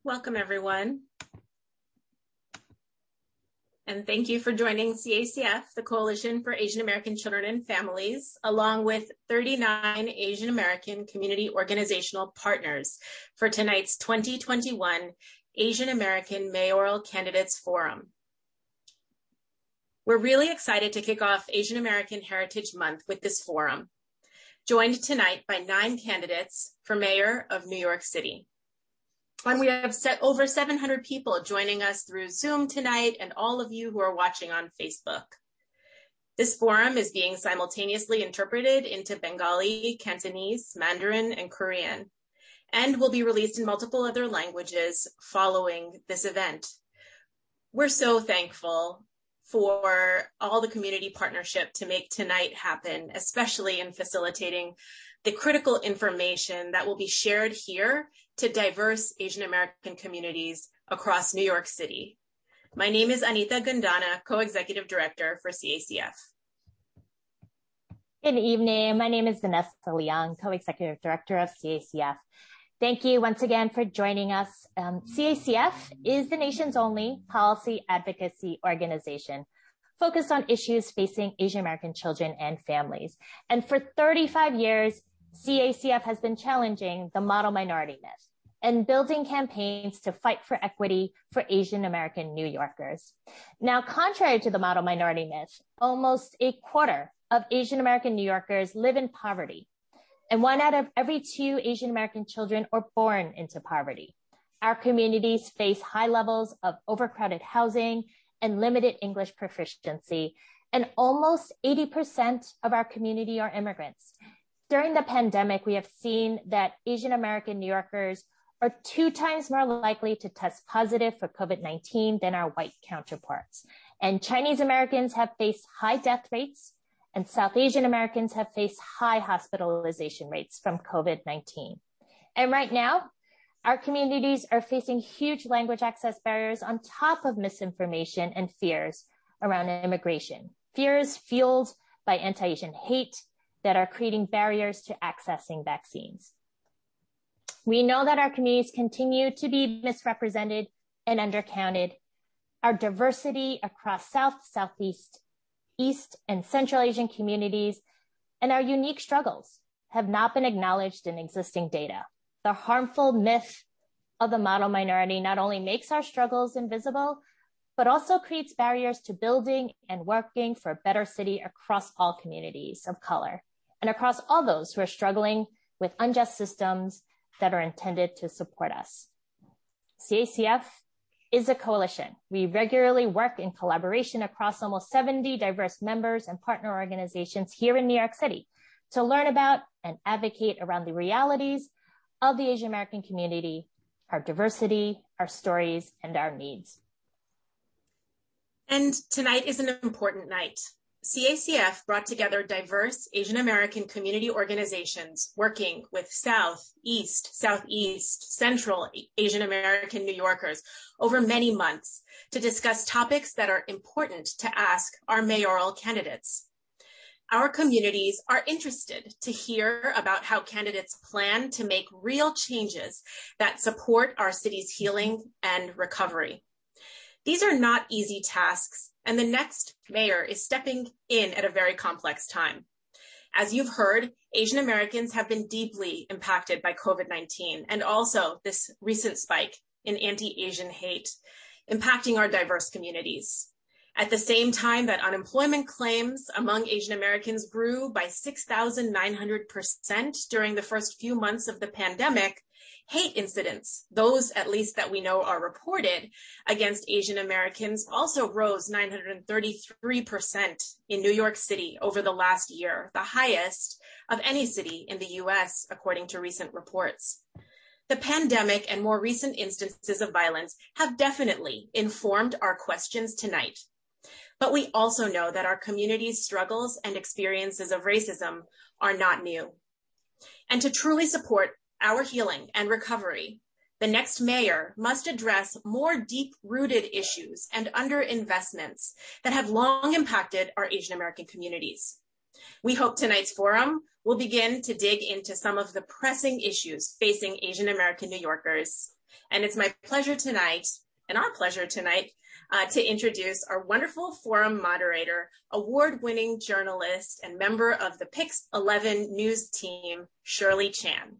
Welcome, everyone. And thank you for joining CACF, the Coalition for Asian American Children and Families, along with 39 Asian American community organizational partners for tonight's 2021 Asian American Mayoral Candidates Forum. We're really excited to kick off Asian American Heritage Month with this forum, joined tonight by 9 candidates for Mayor of New York City. And we have over 700 people joining us through Zoom tonight and all of you who are watching on Facebook. This forum is being simultaneously interpreted into Bengali, Cantonese, Mandarin, and Korean, and will be released in multiple other languages following this event. We're so thankful for all the community partnership to make tonight happen, especially in facilitating the critical information that will be shared here to diverse Asian American communities across New York City. My name is Anita Gundana, Co-Executive Director for CACF. Good evening. My name is Vanessa Leong, Co-Executive Director of CACF. Thank you once again for joining us. CACF is the nation's only policy advocacy organization focused on issues facing Asian American children and families. And for 35 years, CACF has been challenging the model minority myth and building campaigns to fight for equity for Asian American New Yorkers. Now, contrary to the model minority myth, almost a quarter of Asian American New Yorkers live in poverty, and 1 out of every 2 Asian American children are born into poverty. Our communities face high levels of overcrowded housing and limited English proficiency, and almost 80% of our community are immigrants. During the pandemic, we have seen that Asian American New Yorkers are 2 times more likely to test positive for COVID-19 than our white counterparts. And Chinese Americans have faced high death rates, and South Asian Americans have faced high hospitalization rates from COVID-19. And right now, our communities are facing huge language access barriers on top of misinformation and fears around immigration, fears fueled by anti-Asian hate that are creating barriers to accessing vaccines. We know that our communities continue to be misrepresented and undercounted. Our diversity across South, Southeast, East, and Central Asian communities and our unique struggles have not been acknowledged in existing data. The harmful myth of the model minority not only makes our struggles invisible, but also creates barriers to building and working for a better city across all communities of color and across all those who are struggling with unjust systems that are intended to support us. CACF is a coalition. We regularly work in collaboration across almost 70 diverse members and partner organizations here in New York City to learn about and advocate around the realities of the Asian American community, our diversity, our stories, and our needs. And tonight is an important night. CACF brought together diverse Asian American community organizations working with South, East, Southeast, Central Asian American New Yorkers over many months to discuss topics that are important to ask our mayoral candidates. Our communities are interested to hear about how candidates plan to make real changes that support our city's healing and recovery. These are not easy tasks, and the next mayor is stepping in at a very complex time. As you've heard, Asian Americans have been deeply impacted by COVID-19 and also this recent spike in anti-Asian hate, impacting our diverse communities. At the same time that unemployment claims among Asian Americans grew by 6,900% during the first few months of the pandemic, hate incidents, those at least that we know are reported against Asian Americans, also rose 933% in New York City over the last year, the highest of any city in the US, according to recent reports. The pandemic and more recent instances of violence have definitely informed our questions tonight. But we also know that our community's struggles and experiences of racism are not new. And to truly support our healing and recovery, the next mayor must address more deep-rooted issues and underinvestments that have long impacted our Asian American communities. We hope tonight's forum will begin to dig into some of the pressing issues facing Asian American New Yorkers And it's my pleasure tonight, and our pleasure tonight, to introduce our wonderful forum moderator, award-winning journalist, and member of the Pix 11 news team, Shirley Chan.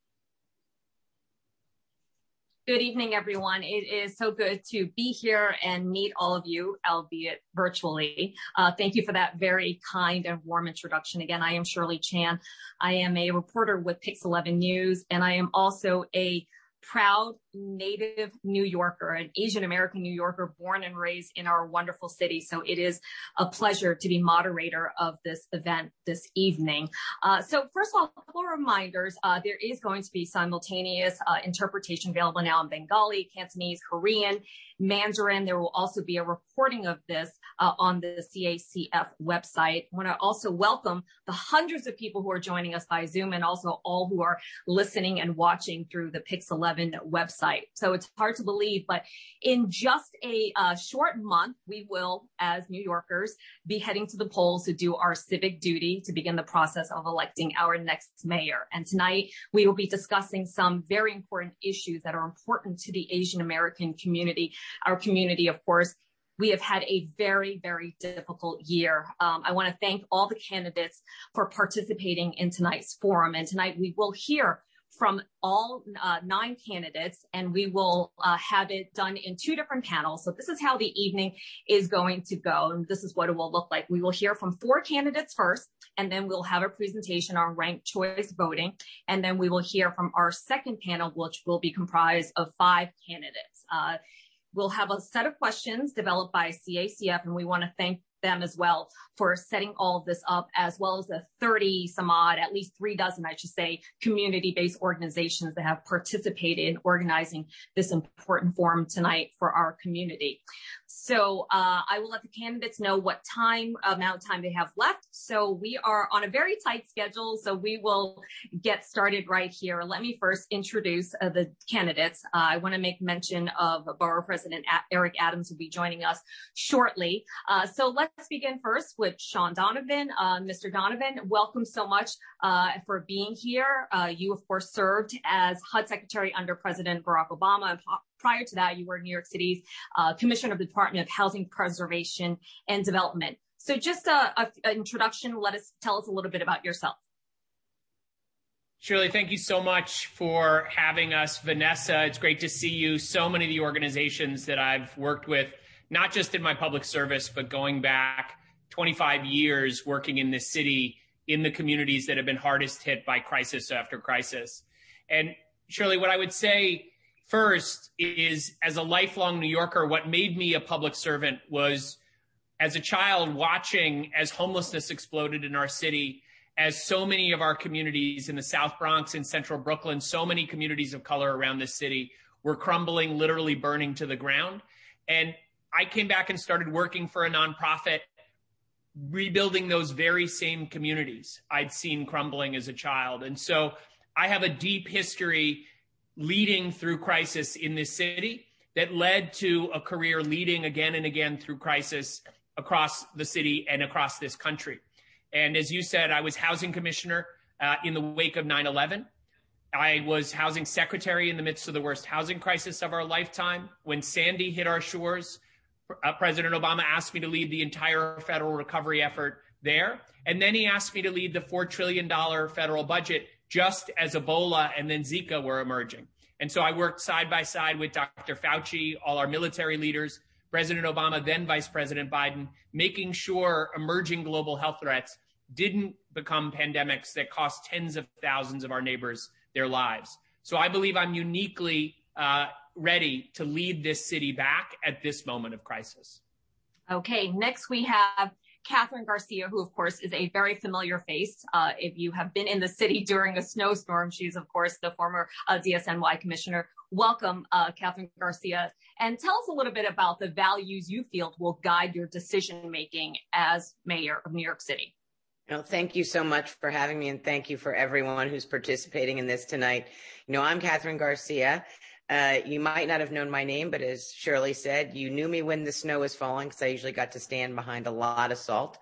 Good evening, everyone. It is so good to be here and meet all of you, albeit virtually. Thank you for that very kind and warm introduction. Again, I am Shirley Chan. I am a reporter with Pix 11 News, and I am also a proud native New Yorker, an Asian American New Yorker born and raised in our wonderful city. So it is a pleasure to be moderator of this event this evening. So first of all, a couple of reminders. There is going to be simultaneous interpretation available now in Bengali, Cantonese, Korean, Mandarin. There will also be a recording of this on the CACF website. I want to also welcome the hundreds of people who are joining us by Zoom and also all who are listening and watching through the Pix 11 website. So it's hard to believe, but in just a short month, we will, as New Yorkers, be heading to the polls to do our civic duty to begin the process of electing our next mayor. And tonight, we will be discussing some very important issues that are important to the Asian American community. Our community, of course, we have had a very, very difficult year. I want to thank all the candidates for participating in tonight's forum. And tonight we will hear from all 9 candidates, and we will have it done in 2 different panels. So this is how the evening is going to go, and this is what it will look like. We will hear from 4 candidates first, and then we'll have a presentation on ranked choice voting, and then we will hear from our second panel, which will be comprised of 5 candidates. We'll have a set of questions developed by CACF, and we want to thank them as well for setting all of this up, as well as the 30 some odd, at least 3 dozen, I should say, community-based organizations that have participated in organizing this important forum tonight for our community. So I will let the candidates know what amount of time they have left. So we are on a very tight schedule, so we will get started right here. Let me first introduce the candidates. I want to make mention of Borough President Eric Adams, who will be joining us shortly. So let's begin first with Sean Donovan. Mr. Donovan, welcome so much for being here. You, of course, served as HUD Secretary under President Barack Obama. And prior to that, you were New York City's Commissioner of the Department of Housing Preservation and Development. So just an introduction, tell us a little bit about yourself. Shirley, thank you so much for having us. Vanessa, it's great to see you. So many of the organizations that I've worked with, not just in my public service, but going back 25 years working in this city, in the communities that have been hardest hit by crisis after crisis. And Shirley, what I would say first is, as a lifelong New Yorker, what made me a public servant was, as a child, watching as homelessness exploded in our city, as so many of our communities in the South Bronx and Central Brooklyn, so many communities of color around this city were crumbling, literally burning to the ground. And I came back and started working for a nonprofit, rebuilding those very same communities I'd seen crumbling as a child. And so I have a deep history leading through crisis in this city that led to a career leading again and again through crisis across the city and across this country. And as you said, I was housing commissioner in the wake of 9/11. I was housing secretary in the midst of the worst housing crisis of our lifetime. When Sandy hit our shores, President Obama asked me to lead the entire federal recovery effort there. And then he asked me to lead the $4 trillion federal budget just as Ebola and then Zika were emerging. And so I worked side by side with Dr. Fauci, all our military leaders, President Obama, then Vice President Biden, making sure emerging global health threats didn't become pandemics that cost tens of thousands of our neighbors their lives. So I believe I'm uniquely ready to lead this city back at this moment of crisis. Okay, next we have Catherine Garcia, who, of course, is a very familiar face. If you have been in the city during a snowstorm, she's, of course, the former DSNY commissioner. Welcome, Catherine Garcia. And tell us a little bit about the values you feel will guide your decision-making as mayor of New York City. Well, thank you so much for having me, and thank you for everyone who's participating in this tonight. You know, I'm Catherine Garcia. You might not have known my name, but as Shirley said, you knew me when the snow was falling because I usually got to stand behind a lot of salt.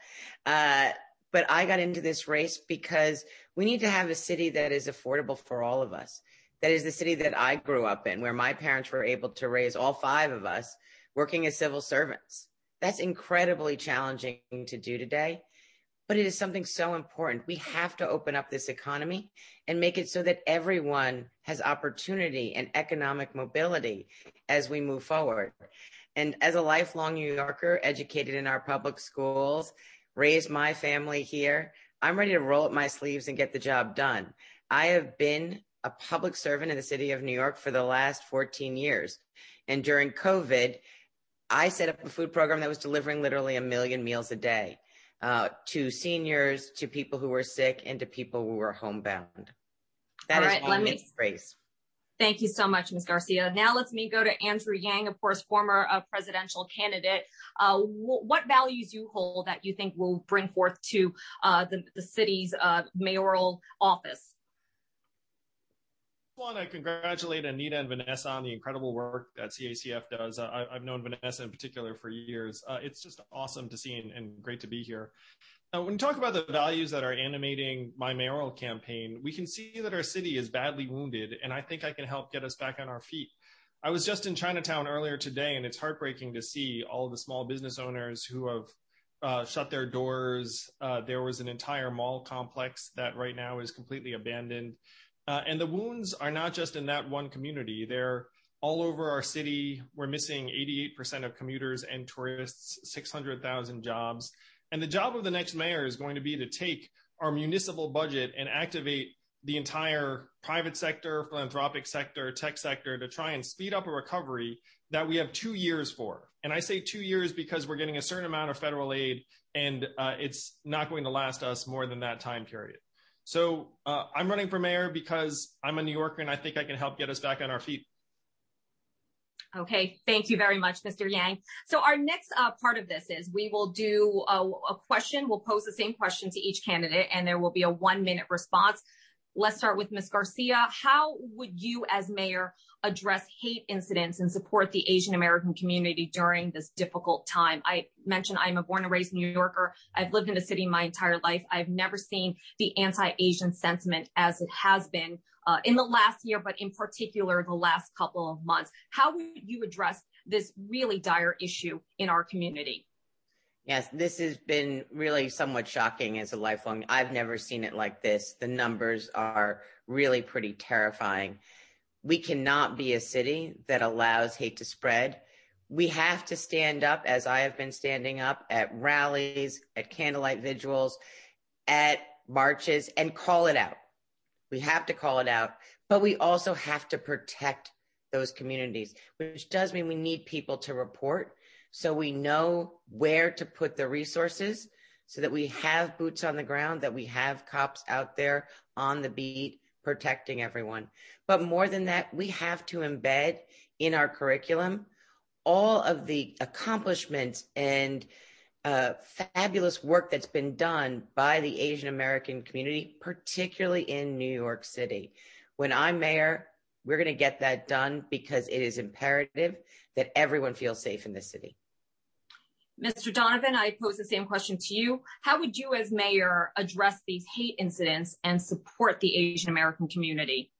But I got into this race because we need to have a city that is affordable for all of us. That is the city that I grew up in, where my parents were able to raise all 5 of us working as civil servants. That's incredibly challenging to do today, but it is something so important. We have to open up this economy and make it so that everyone has opportunity and economic mobility as we move forward. And as a lifelong New Yorker, educated in our public schools, raised my family here, I'm ready to roll up my sleeves and get the job done. I have been a public servant in the city of New York for the last 14 years. And during COVID, I set up a food program that was delivering literally 1 million meals a day to seniors, to people who were sick, and to people who were homebound. That is my grace. Thank you so much, Ms. Garcia. Now let's go to Andrew Yang, of course, former presidential candidate. What values you hold that you think will bring forth to the city's mayoral office? I want to congratulate Anita and Vanessa on the incredible work that CACF does. I've known Vanessa in particular for years. It's just awesome to see and great to be here. When we talk about the values that are animating my mayoral campaign, we can see that our city is badly wounded, and I think I can help get us back on our feet. I was just in Chinatown earlier today, and it's heartbreaking to see all of the small business owners who have shut their doors. There was an entire mall complex that right now is completely abandoned. And the wounds are not just in that one community. They're all over our city. We're missing 88% of commuters and tourists, 600,000 jobs. And the job of the next mayor is going to be to take our municipal budget and activate the entire private sector, philanthropic sector, tech sector to try and speed up a recovery that we have 2 years for. And I say 2 years because we're getting a certain amount of federal aid, and it's not going to last us more than that time period. So I'm running for mayor because I'm a New Yorker and I think I can help get us back on our feet. Okay, thank you very much, Mr. Yang. So our next part of this is we will do a question. We'll pose the same question to each candidate, and there will be a 1-minute response. Let's start with Ms. Garcia. How would you as mayor address hate incidents and support the Asian American community during this difficult time? I mentioned I'm a born and raised New Yorker. I've lived in the city my entire life. I've never seen the anti-Asian sentiment as it has been in the last year, but in particular, the last couple of months. How would you address this really dire issue in our community? Yes, this has been really somewhat shocking as a lifelong. I've never seen it like this. The numbers are really pretty terrifying. We cannot be a city that allows hate to spread. We have to stand up, as I have been standing up, at rallies, at candlelight vigils, at marches, and call it out. We have to call it out, but we also have to protect those communities, which does mean we need people to report so we know where to put the resources, so that we have boots on the ground, that we have cops out there on the beat protecting everyone. But more than that, we have to embed in our curriculum all of the accomplishments and fabulous work that's been done by the Asian American community, particularly in New York City. When I'm mayor, we're going to get that done because it is imperative that everyone feels safe in this city. Mr. Donovan, I pose the same question to you. How would you as mayor address these hate incidents and support the Asian American community?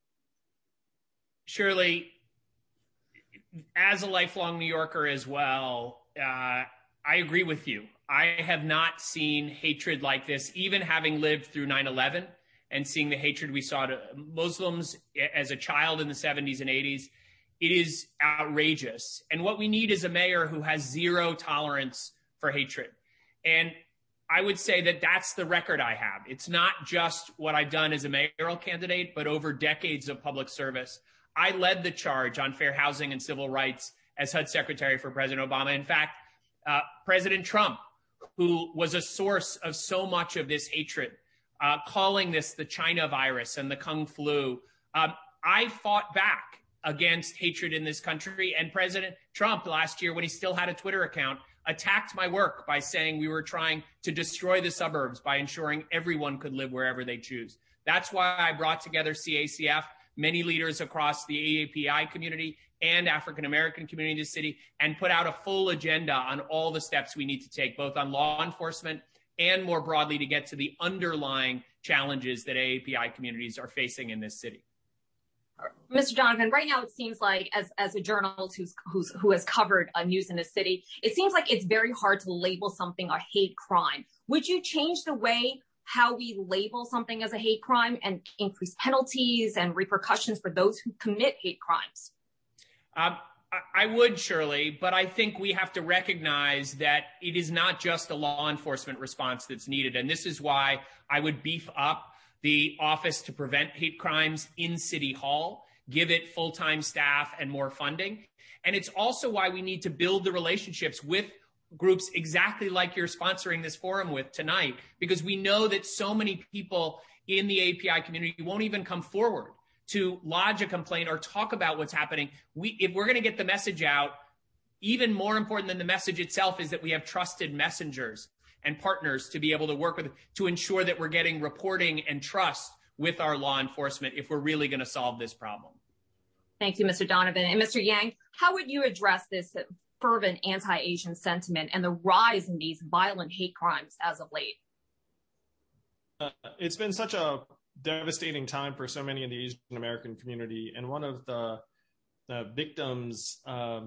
Shirley, as a lifelong New Yorker as well, I agree with you. I have not seen hatred like this, even having lived through 9/11 and seeing the hatred we saw to Muslims as a child in the 70s and 80s. It is outrageous. And what we need is a mayor who has zero tolerance for hatred. And I would say that that's the record I have. It's not just what I've done as a mayoral candidate, but over decades of public service. I led the charge on fair housing and civil rights as HUD Secretary for President Obama. In fact, President Trump, who was a source of so much of this hatred, calling this the China virus and the Kung flu, I fought back against hatred in this country. And President Trump last year, when he still had a Twitter account, attacked my work by saying we were trying to destroy the suburbs by ensuring everyone could live wherever they choose. That's why I brought together CACF, many leaders across the AAPI community and African-American community in the city, and put out a full agenda on all the steps we need to take, both on law enforcement and more broadly to get to the underlying challenges that AAPI communities are facing in this city. Mr. Donovan, right now it seems like as a journalist who has covered news in the city, it seems like it's very hard to label something a hate crime. Would you change the way how we label something as a hate crime and increase penalties and repercussions for those who commit hate crimes? I would, Shirley, but I think we have to recognize that it is not just a law enforcement response that's needed. And this is why I would beef up the Office to Prevent Hate Crimes in City Hall, give it full-time staff and more funding. And it's also why we need to build the relationships with groups exactly like you're sponsoring this forum with tonight, because we know that so many people in the API community won't even come forward to lodge a complaint or talk about what's happening. If we're going to get the message out, even more important than the message itself is that we have trusted messengers and partners to be able to work with, to ensure that we're getting reporting and trust with our law enforcement if we're really going to solve this problem. Thank you, Mr. Donovan. And Mr. Yang, how would you address this fervent anti-Asian sentiment and the rise in these violent hate crimes as of late? It's been such a devastating time for so many in the Asian American community. And one of the victims of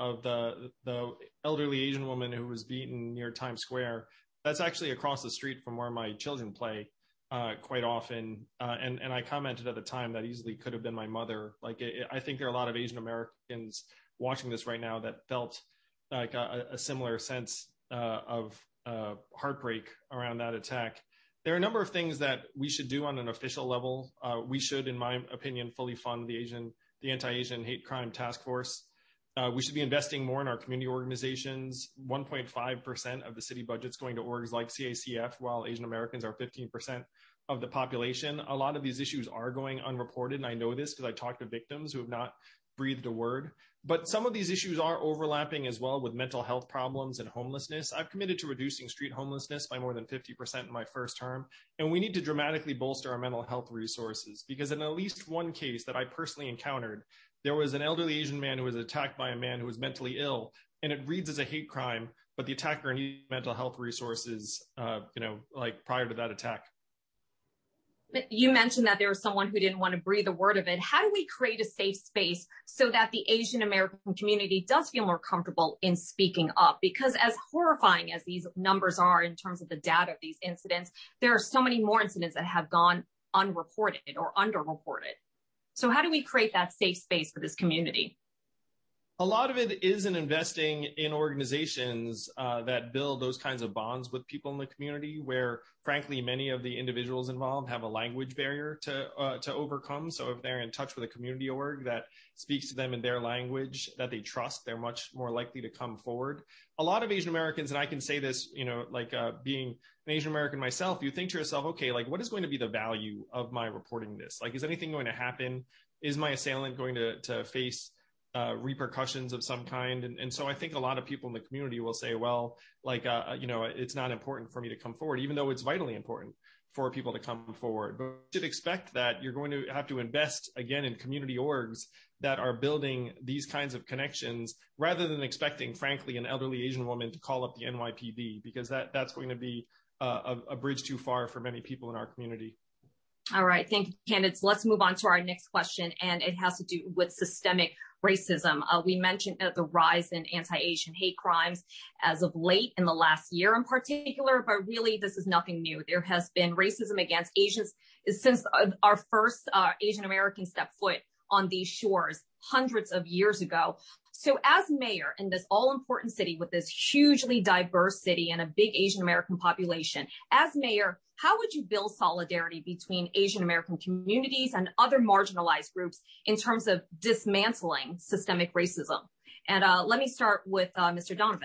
the elderly Asian woman who was beaten near Times Square, that's actually across the street from where my children play quite often. And I commented at the time that easily could have been my mother. I think there are a lot of Asian Americans watching this right now that felt like a similar sense of heartbreak around that attack. There are a number of things that we should do on an official level. We should, in my opinion, fully fund the Anti-Asian Hate Crime Task Force. We should be investing more in our community organizations. 1.5% of the city budget's going to orgs like CACF, while Asian Americans are 15% of the population. A lot of these issues are going unreported, and I know this because I talked to victims who have not breathed a word. But some of these issues are overlapping as well with mental health problems and homelessness. I've committed to reducing street homelessness by more than 50% in my first term. And we need to dramatically bolster our mental health resources, because in at least one case that I personally encountered, there was an elderly Asian man who was attacked by a man who was mentally ill, and it reads as a hate crime, but the attacker needed mental health resources, prior to that attack. You mentioned that there was someone who didn't want to breathe a word of it. How do we create a safe space so that the Asian American community does feel more comfortable in speaking up? Because as horrifying as these numbers are in terms of the data of these incidents, there are so many more incidents that have gone unreported or underreported. So how do we create that safe space for this community? A lot of it is in investing in organizations that build those kinds of bonds with people in the community, where, frankly, many of the individuals involved have a language barrier to overcome. So if they're in touch with a community org that speaks to them in their language that they trust, they're much more likely to come forward. A lot of Asian Americans, and I can say this, being an Asian American myself, you think to yourself, okay, what is going to be the value of my reporting this? Is anything going to happen? Is my assailant going to face repercussions of some kind? And so I think a lot of people in the community will say, well, it's not important for me to come forward, even though it's vitally important for people to come forward. But you should expect that you're going to have to invest again in community orgs that are building these kinds of connections, rather than expecting, frankly, an elderly Asian woman to call up the NYPD, because that's going to be a bridge too far for many people in our community. All right. Thank you, candidates. Let's move on to our next question, and it has to do with systemic racism. We mentioned the rise in anti-Asian hate crimes as of late in the last year in particular, but really this is nothing new. There has been racism against Asians since our first Asian Americans stepped foot on these shores hundreds of years ago. So as mayor in this all-important city with this hugely diverse city and a big Asian American population, as mayor, how would you build solidarity between Asian American communities and other marginalized groups in terms of dismantling systemic racism? And let me start with Mr. Donovan.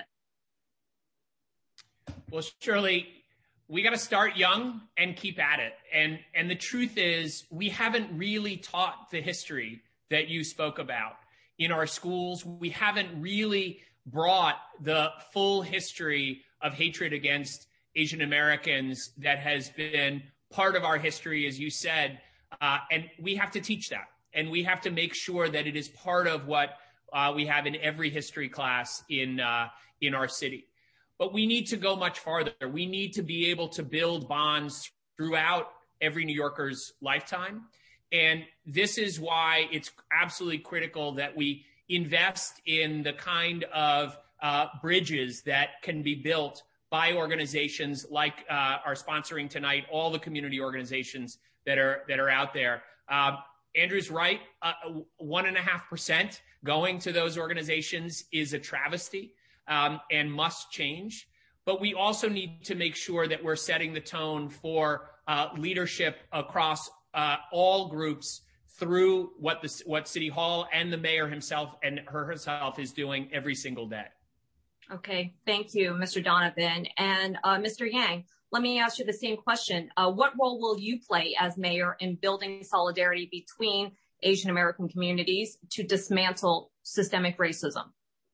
Well, Shirley, we got to start young and keep at it. And the truth is, we haven't really taught the history that you spoke about in our schools. We haven't really brought the full history of hatred against Asian Americans that has been part of our history, as you said, and we have to teach that. And we have to make sure that it is part of what we have in every history class in our city. But we need to go much farther. We need to be able to build bonds throughout every New Yorker's lifetime. And this is why it's absolutely critical that we invest in the kind of bridges that can be built by organizations like are sponsoring tonight, all the community organizations that are out there. Andrew's right, 1.5% going to those organizations is a travesty and must change. But we also need to make sure that we're setting the tone for leadership across all groups through what City Hall and the mayor himself and herself is doing every single day. Okay, thank you, Mr. Donovan. And Mr. Yang, let me ask you the same question. What role will you play as mayor in building solidarity between Asian American communities to dismantle systemic racism?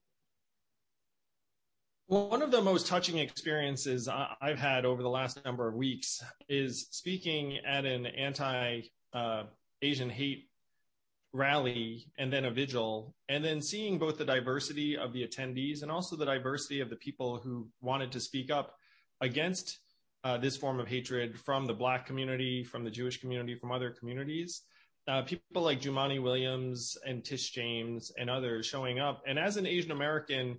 One of the most touching experiences I've had over the last number of weeks is speaking at an anti-Asian hate rally and then a vigil, and then seeing both the diversity of the attendees and also the diversity of the people who wanted to speak up against this form of hatred from the Black community, from the Jewish community, from other communities. People like Jumani Williams and Tish James and others showing up. And as an Asian American,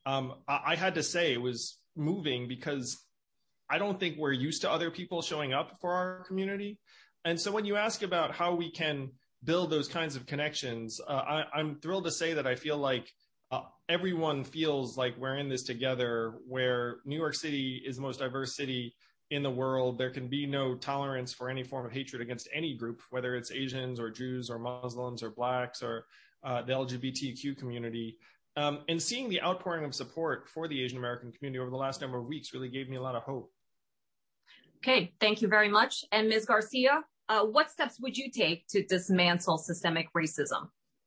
I had to say it was moving because I don't think we're used to other people showing up for our community. And so when you ask about how we can build those kinds of connections, I'm thrilled to say that I feel like everyone feels like we're in this together, where New York City is the most diverse city in the world. There can be no tolerance for any form of hatred against any group, whether it's Asians or Jews or Muslims or Blacks or the LGBTQ community. And seeing the outpouring of support for the Asian American community over the last number of weeks really gave me a lot of hope. Okay, thank you very much. And Ms. Garcia, what steps would you take to dismantle systemic racism?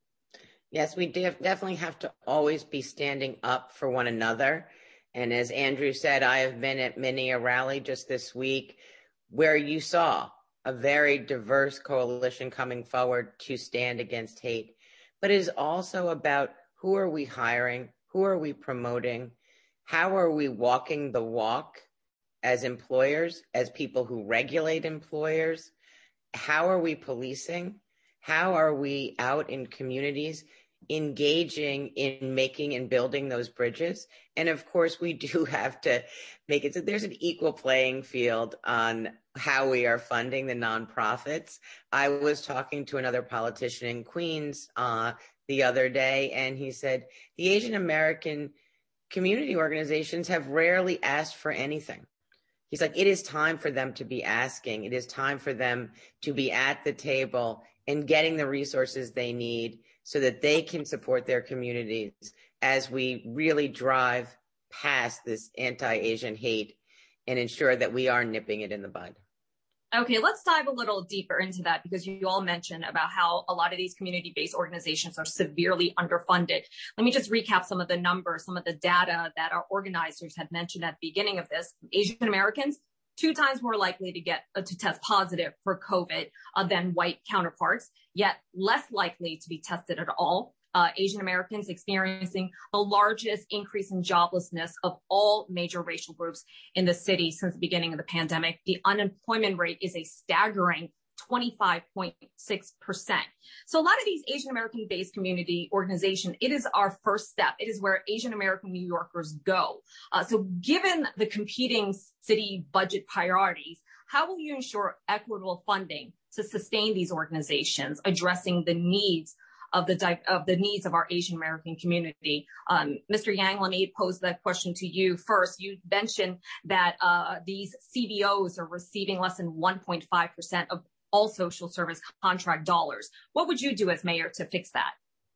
Yes, we definitely have to always be standing up for one another. And as Andrew said, I have been at many a rally just this week where you saw a very diverse coalition coming forward to stand against hate. But it is also about who are we hiring? Who are we promoting? How are we walking the walk as employers, as people who regulate employers? How are we policing? How are we out in communities engaging in making and building those bridges? And of course, we do have to make it so there's an equal playing field on how we are funding the nonprofits. I was talking to another politician in Queens the other day, and he said the Asian American community organizations have rarely asked for anything. He's like, it is time for them to be asking. It is time for them to be at the table and getting the resources they need so that they can support their communities as we really drive past this anti-Asian hate and ensure that we are nipping it in the bud. Okay, let's dive a little deeper into that, because you all mentioned about how a lot of these community-based organizations are severely underfunded. Let me just recap some of the numbers, some of the data that our organizers had mentioned at the beginning of this. Asian Americans, 2 times more likely to get to test positive for COVID than white counterparts, yet less likely to be tested at all. Asian Americans experiencing the largest increase in joblessness of all major racial groups in the city since the beginning of the pandemic. The unemployment rate is a staggering 25.6%. So a lot of these Asian American based community organizations, it is our first step. It is where Asian American New Yorkers go. So given the competing city budget priorities, how will you ensure equitable funding to sustain these organizations, addressing the needs of the needs of our Asian American community? Mr. Yang, let me pose that question to you first. You mentioned that these CBOs are receiving less than 1.5% of all social service contract dollars. What would you do as mayor to fix that?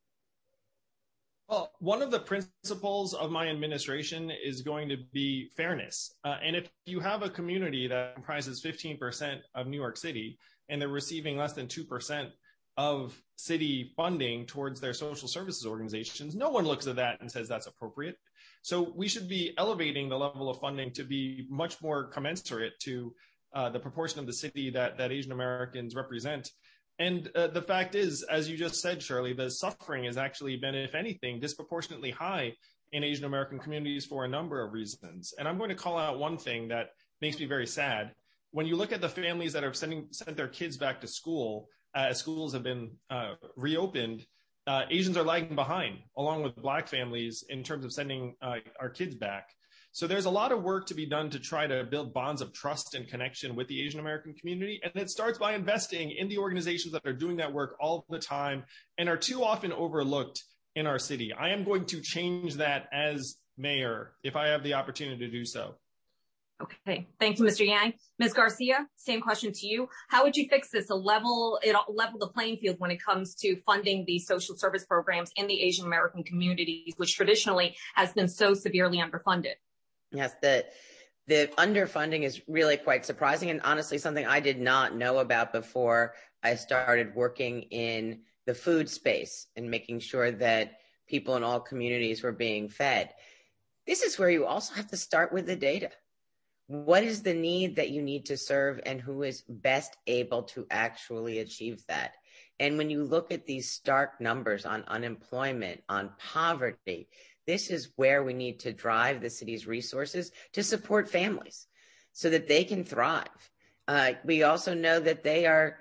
Well, one of the principles of my administration is going to be fairness. And if you have a community that comprises 15% of New York City and they're receiving less than 2% of city funding towards their social services organizations, no one looks at that and says that's appropriate. So we should be elevating the level of funding to be much more commensurate to the proportion of the city that Asian Americans represent. And the fact is, as you just said, Shirley, the suffering has actually been, if anything, disproportionately high in Asian American communities for a number of reasons. And I'm going to call out one thing that makes me very sad. When you look at the families that have sent their kids back to school, as schools have been reopened, Asians are lagging behind, along with Black families, in terms of sending our kids back. So there's a lot of work to be done to try to build bonds of trust and connection with the Asian American community. And it starts by investing in the organizations that are doing that work all the time and are too often overlooked in our city. I am going to change that as mayor if I have the opportunity to do so. Okay, thank you, Mr. Yang. Ms. Garcia, same question to you. How would you fix this to level the playing field when it comes to funding these social service programs in the Asian American communities, which traditionally has been so severely underfunded? Yes, the underfunding is really quite surprising, and honestly something I did not know about before I started working in the food space and making sure that people in all communities were being fed. This is where you also have to start with the data. What is the need that you need to serve, and who is best able to actually achieve that? And when you look at these stark numbers on unemployment, on poverty, this is where we need to drive the city's resources to support families so that they can thrive. We also know that they are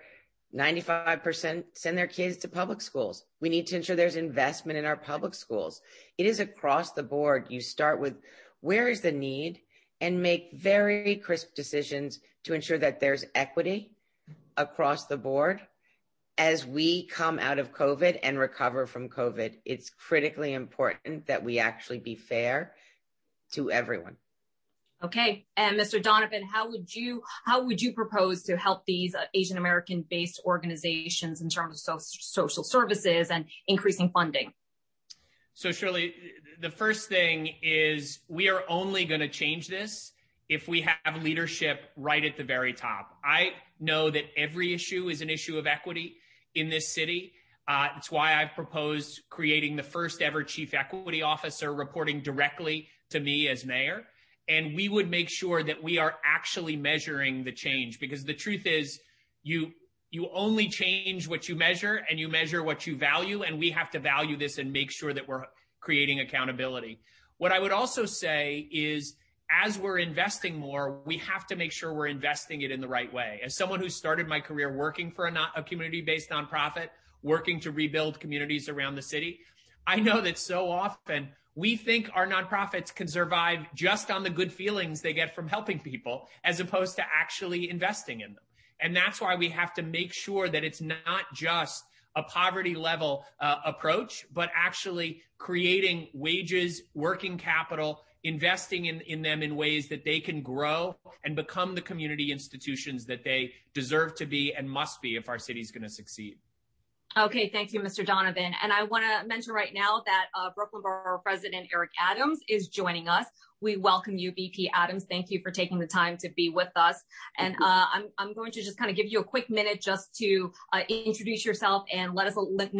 95% send their kids to public schools. We need to ensure there's investment in our public schools. It is across the board. You start with where is the need and make very crisp decisions to ensure that there's equity across the board. As we come out of COVID and recover from COVID, it's critically important that we actually be fair to everyone. Okay, and Mr. Donovan, how would you propose to help these Asian American based organizations in terms of social services and increasing funding? So Shirley, the first thing is we are only going to change this if we have leadership right at the very top. I know that every issue is an issue of equity in this city. It's why I've proposed creating the first ever chief equity officer reporting directly to me as mayor. And we would make sure that we are actually measuring the change, because the truth is you only change what you measure, and you measure what you value. And we have to value this and make sure that we're creating accountability. What I would also say is, as we're investing more, we have to make sure we're investing it in the right way. As someone who started my career working for a community-based nonprofit, working to rebuild communities around the city, I know that so often we think our nonprofits can survive just on the good feelings they get from helping people, as opposed to actually investing in them. And that's why we have to make sure that it's not just a poverty level approach, but actually creating wages, working capital, investing in them in ways that they can grow and become the community institutions that they deserve to be and must be if our city is going to succeed. Okay, thank you, Mr. Donovan. And I want to mention right now that Brooklyn Borough President Eric Adams is joining us. We welcome you, VP Adams. Thank you for taking the time to be with us. And I'm going to just kind of give you a quick minute just to introduce yourself and let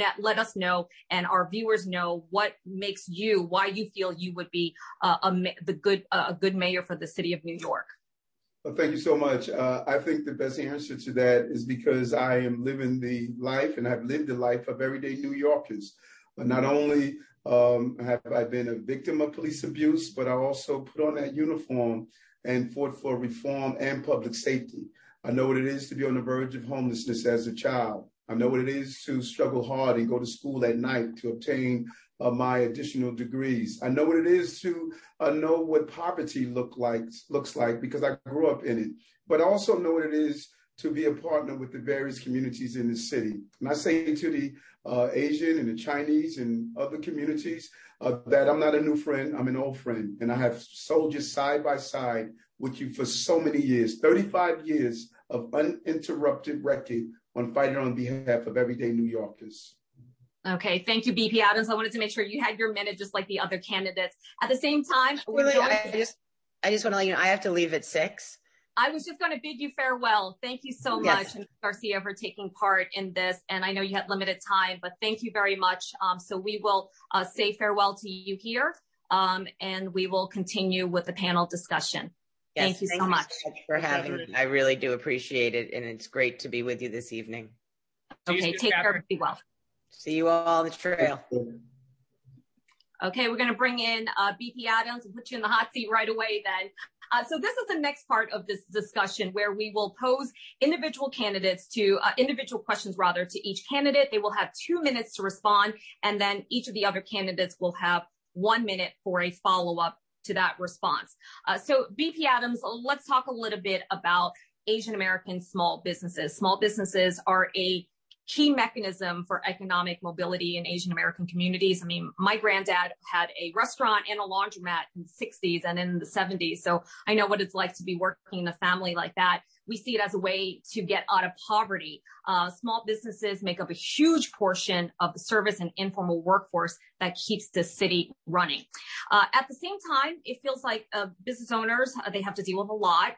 us know and our viewers know what makes you, why you feel you would be a good mayor for the city of New York. Well, thank you so much. I think the best answer to that is because I am living the life and have lived the life of everyday New Yorkers. Not only have I been a victim of police abuse, but I also put on that uniform and fought for reform and public safety. I know what it is to be on the verge of homelessness as a child. I know what it is to struggle hard and go to school at night to obtain my additional degrees. I know what it is to know what poverty looks like because I grew up in it. But I also know what it is to be a partner with the various communities in the city. And I say to the Asian and the Chinese and other communities that I'm not a new friend, I'm an old friend. And I have soldiered side by side with you for so many years, 35 years of uninterrupted record on fighting on behalf of everyday New Yorkers. Okay, thank you, BP Adams. I wanted to make sure you had your minute just like the other candidates. At the same time, really, I just want to let you know, I have to leave at 6. I was just going to bid you farewell. Thank you so much, Ms. Garcia, for taking part in this. And I know you had limited time, but thank you very much. So we will say farewell to you here, and we will continue with the panel discussion. Yes, thank you so much for having me. I really do appreciate it, and it's great to be with you this evening. Okay, take care. Be well. See you all on the trail. Okay, we're going to bring in BP Adams and put you in the hot seat right away then. So this is the next part of this discussion where we will pose individual questions to each candidate. They will have 2 minutes to respond, and then each of the other candidates will have 1 minute for a follow-up to that response. So BP Adams, let's talk a little bit about Asian American small businesses. Small businesses are a key mechanism for economic mobility in Asian American communities. I mean, my granddad had a restaurant and a laundromat in the 60s and in the 70s. So I know what it's like to be working in a family like that. We see it as a way to get out of poverty. Small businesses make up a huge portion of the service and informal workforce that keeps the city running. At the same time, it feels like business owners, they have to deal with a lot.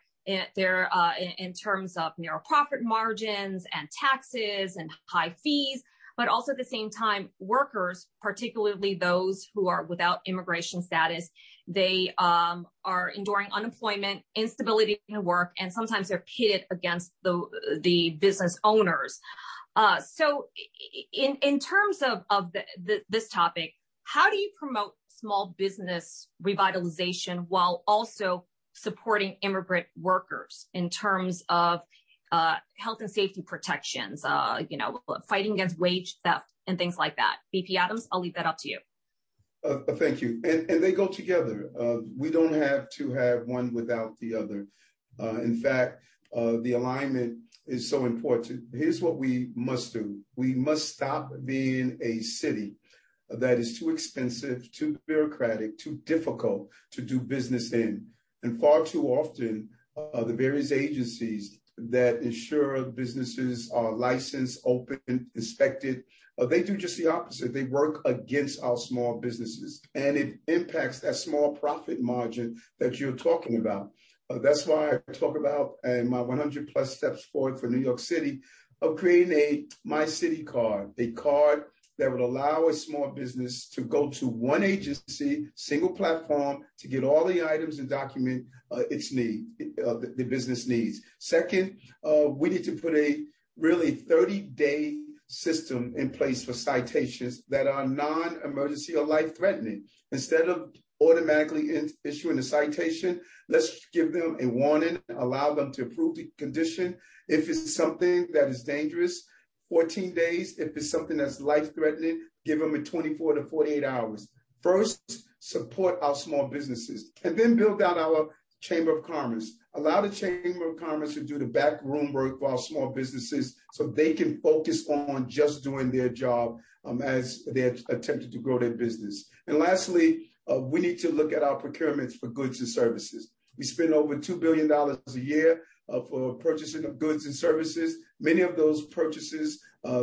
In terms of narrow profit margins and taxes and high fees, but also at the same time, workers, particularly those who are without immigration status, they are enduring unemployment, instability in work, and sometimes they're pitted against the business owners. So in terms of this topic, how do you promote small business revitalization while also supporting immigrant workers in terms of health and safety protections, fighting against wage theft and things like that? BP Adams, I'll leave that up to you. Thank you. And they go together. We don't have to have one without the other. In fact, the alignment is so important. Here's what we must do. We must stop being a city that is too expensive, too bureaucratic, too difficult to do business in. And far too often, the various agencies that ensure businesses are licensed, open, inspected, they do just the opposite. They work against our small businesses, and it impacts that small profit margin that you're talking about. That's why I talk about in my 100 plus steps forward for New York City of creating a My City card, a card that would allow a small business to go to one agency, single platform, to get all the items and document its need, the business needs. Second, we need to put a really 30-day system in place for citations that are non-emergency or life-threatening. Instead of automatically issuing a citation, let's give them a warning, allow them to approve the condition. If it's something that is dangerous, 14 days. If it's something that's life-threatening, give them a 24 to 48 hours. First, support our small businesses, and then build out our Chamber of Commerce. Allow the Chamber of Commerce to do the backroom work for our small businesses so they can focus on just doing their job as they're attempting to grow their business. And lastly, we need to look at our procurements for goods and services. We spend over $2 billion a year for purchasing of goods and services. Many of those purchases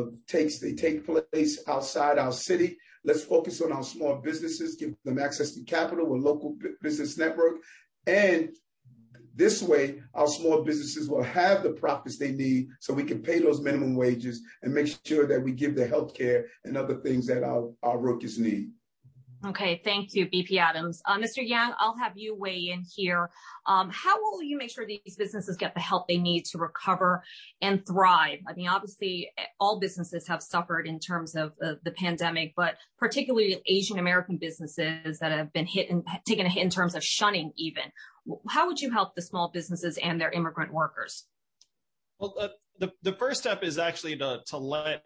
take place outside our city. Let's focus on our small businesses, give them access to capital with local business network. And this way, our small businesses will have the profits they need so we can pay those minimum wages and make sure that we give the health care and other things that our workers need. Okay, thank you, BP Adams. Mr. Yang, I'll have you weigh in here. How will you make sure these businesses get the help they need to recover and thrive? I mean, obviously, all businesses have suffered in terms of the pandemic, but particularly Asian American businesses that have been taken a hit in terms of shunning even. How would you help the small businesses and their immigrant workers? Well, the first step is actually to let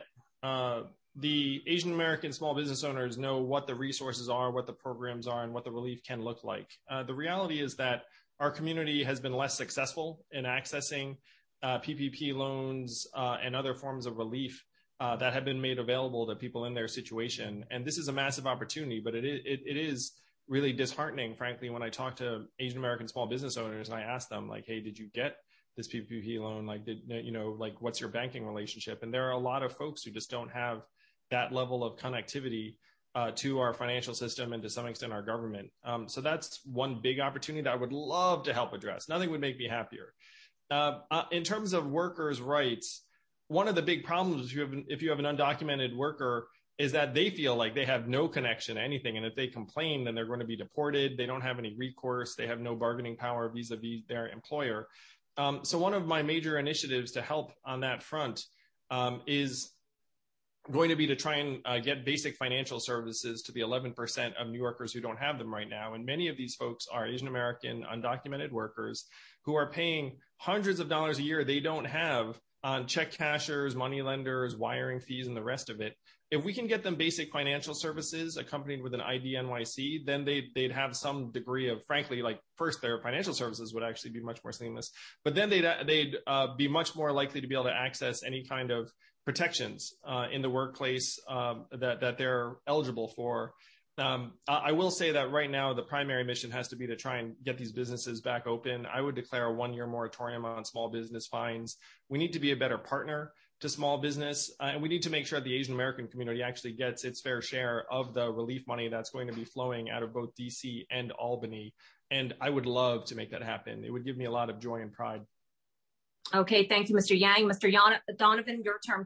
the Asian American small business owners know what the resources are, what the programs are, and what the relief can look like. The reality is that our community has been less successful in accessing PPP loans and other forms of relief that have been made available to people in their situation. And this is a massive opportunity, but it is really disheartening, frankly, when I talk to Asian American small business owners and I ask them, like, hey, did you get this PPP loan? Like, what's your banking relationship? And there are a lot of folks who just don't have that level of connectivity to our financial system and to some extent our government. So that's one big opportunity that I would love to help address. Nothing would make me happier. In terms of workers' rights, one of the big problems if you have an undocumented worker is that they feel like they have no connection to anything. And if they complain, then they're going to be deported. They don't have any recourse. They have no bargaining power vis-a-vis their employer. So one of my major initiatives to help on that front is going to be to try and get basic financial services to the 11% of New Yorkers who don't have them right now. And many of these folks are Asian American undocumented workers who are paying hundreds of dollars a year they don't have on check cashers, money lenders, wiring fees, and the rest of it. If we can get them basic financial services accompanied with an ID NYC, then they'd have some degree of, frankly, like first their financial services would actually be much more seamless, but then they'd be much more likely to be able to access any kind of protections in the workplace that they're eligible for. I will say that right now the primary mission has to be to try and get these businesses back open. I would declare a 1-year moratorium on small business fines. We need to be a better partner to small business, and we need to make sure the Asian American community actually gets its fair share of the relief money that's going to be flowing out of both DC and Albany. And I would love to make that happen. It would give me a lot of joy and pride. Okay, thank you, Mr. Yang. Mr. Donovan, your turn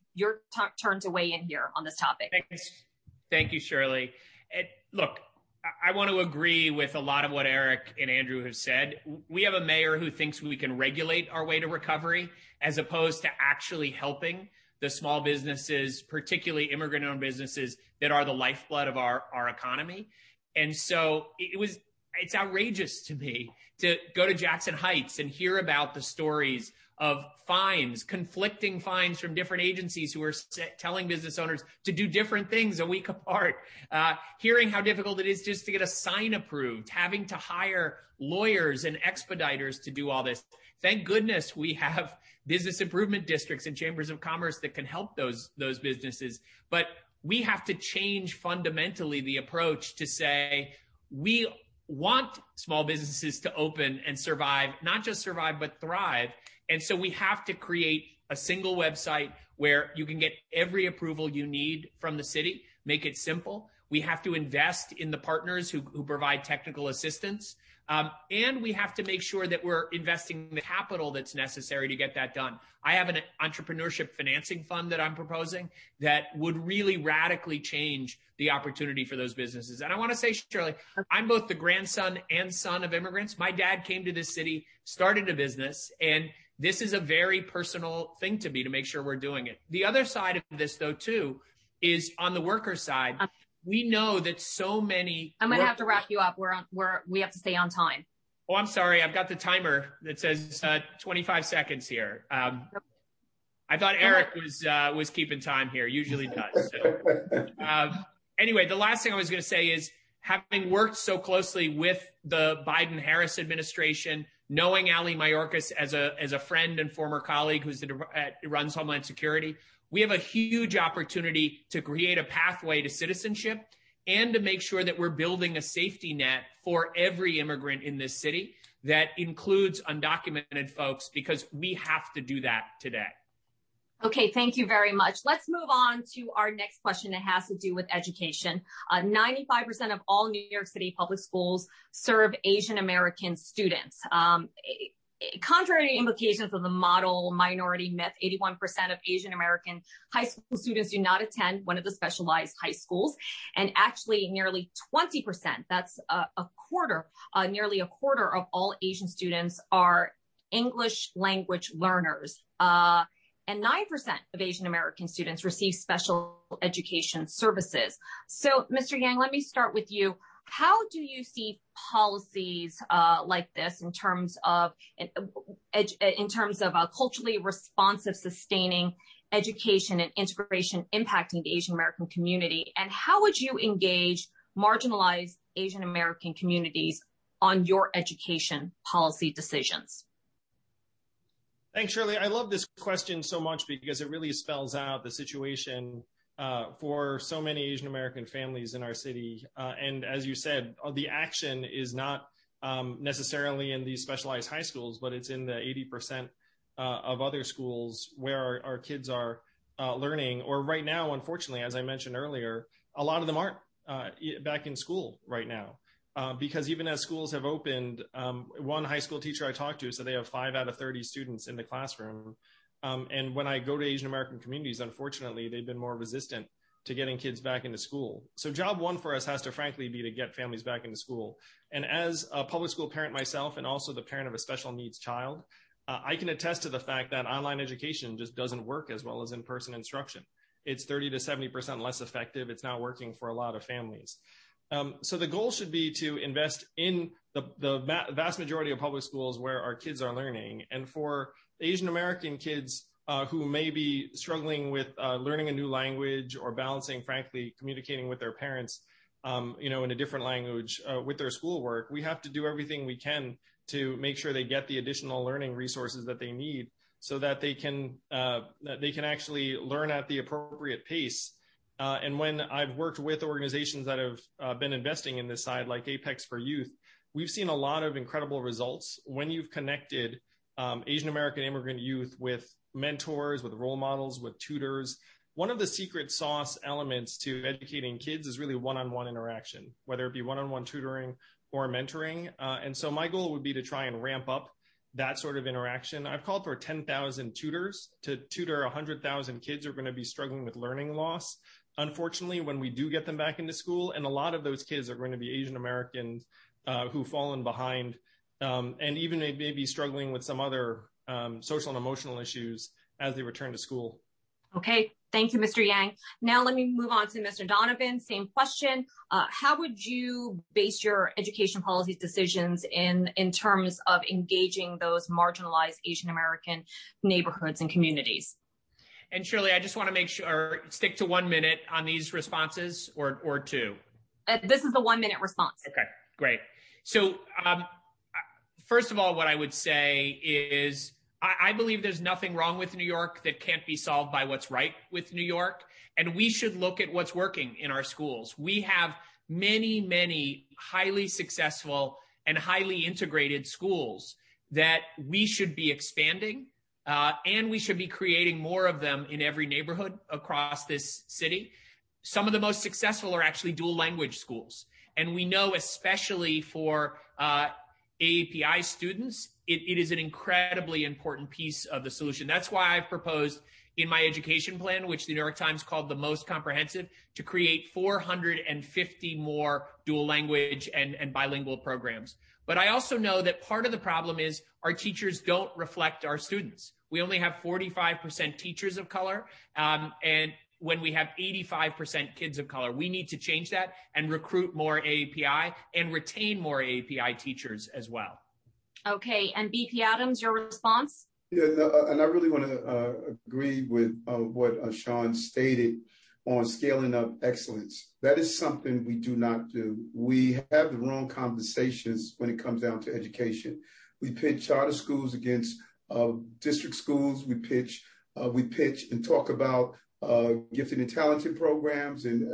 to weigh in here on this topic. Thank you, Shirley. Look, I want to agree with a lot of what Eric and Andrew have said. We have a mayor who thinks we can regulate our way to recovery as opposed to actually helping the small businesses, particularly immigrant-owned businesses that are the lifeblood of our economy. And so it's outrageous to me to go to Jackson Heights and hear about the stories of fines, conflicting fines from different agencies who are telling business owners to do different things a week apart, hearing how difficult it is just to get a sign approved, having to hire lawyers and expediters to do all this. Thank goodness we have business improvement districts and chambers of commerce that can help those businesses. But we have to change fundamentally the approach to say we want small businesses to open and survive, not just survive, but thrive. And so we have to create a single website where you can get every approval you need from the city, make it simple. We have to invest in the partners who provide technical assistance. And we have to make sure that we're investing the capital that's necessary to get that done. I have an entrepreneurship financing fund that I'm proposing that would really radically change the opportunity for those businesses. And I want to say, Shirley, I'm both the grandson and son of immigrants. My dad came to this city, started a business, and this is a very personal thing to me to make sure we're doing it. The other side of this, though, too, is on the worker side. We know that so many. I'm going to have to wrap you up. We have to stay on time. Oh, I'm sorry. I've got the timer that says 25 seconds here. I thought Eric was keeping time here. Usually does. So. Anyway, the last thing I was going to say is, having worked so closely with the Biden-Harris administration, knowing Ali Mayorkas as a friend and former colleague who runs Homeland Security, we have a huge opportunity to create a pathway to citizenship and to make sure that we're building a safety net for every immigrant in this city that includes undocumented folks, because we have to do that today. Okay, thank you very much. Let's move on to our next question. It has to do with education. 95% of all New York City public schools serve Asian American students. Contrary to implications of the model minority myth, 81% of Asian American high school students do not attend one of the specialized high schools. And actually nearly 20%, that's nearly a quarter of all Asian students are English language learners. And 9% of Asian American students receive special education services. So, Mr. Yang, let me start with you. How do you see policies like this in terms of culturally responsive, sustaining education and integration impacting the Asian American community? And how would you engage marginalized Asian American communities on your education policy decisions? Thanks, Shirley. I love this question so much because it really spells out the situation for so many Asian American families in our city. And as you said, the action is not necessarily in these specialized high schools, but it's in the 80% of other schools where our kids are learning. Or right now, unfortunately, as I mentioned earlier, a lot of them aren't back in school right now. Because even as schools have opened, one high school teacher I talked to said they have 5 out of 30 students in the classroom. And when I go to Asian American communities, unfortunately, they've been more resistant to getting kids back into school. So job one for us has to frankly be to get families back into school. And as a public school parent myself, and also the parent of a special needs child, I can attest to the fact that online education just doesn't work as well as in-person instruction. it's 30 to 70% less effective. It's not working for a lot of families. So the goal should be to invest in the vast majority of public schools where our kids are learning. And for Asian American kids who may be struggling with learning a new language or balancing, frankly, communicating with their parents, in a different language with their schoolwork, we have to do everything we can to make sure they get the additional learning resources that they need so that they can actually learn at the appropriate pace. And when I've worked with organizations that have been investing in this side, like Apex for Youth, we've seen a lot of incredible results when you've connected Asian American immigrant youth with mentors, with role models, with tutors. One of the secret sauce elements to educating kids is really one-on-one interaction, whether it be one-on-one tutoring or mentoring. And so my goal would be to try and ramp up that sort of interaction. I've called for 10,000 tutors to tutor 100,000 kids who are going to be struggling with learning loss. Unfortunately, when we do get them back into school, and a lot of those kids are going to be Asian Americans who've fallen behind and even maybe struggling with some other social and emotional issues as they return to school. Okay, thank you, Mr. Yang. Now let me move on to Mr. Donovan. Same question. How would you base your education policy decisions in terms of engaging those marginalized Asian American neighborhoods and communities? And Shirley, I just want to make sure, stick to 1 minute on these responses or two. This is the 1 minute response. Okay, great. So first of all, what I would say is I believe there's nothing wrong with New York that can't be solved by what's right with New York. And we should look at what's working in our schools. We have many, many highly successful and highly integrated schools that we should be expanding. And we should be creating more of them in every neighborhood across this city. Some of the most successful are actually dual language schools. And we know, especially for AAPI students, it is an incredibly important piece of the solution. That's why I've proposed in my education plan, which the New York Times called the most comprehensive, to create 450 more dual language and bilingual programs. But I also know that part of the problem is our teachers don't reflect our students. We only have 45% teachers of color, and when we have 85% kids of color, we need to change that and recruit more AAPI and retain more AAPI teachers as well. Okay, and BP Adams, your response? Yeah, no, and I really want to agree with what Sean stated on scaling up excellence. That is something we do not do. We have the wrong conversations when it comes down to education. We pit charter schools against district schools. We pitch and talk about gifted and talented programs and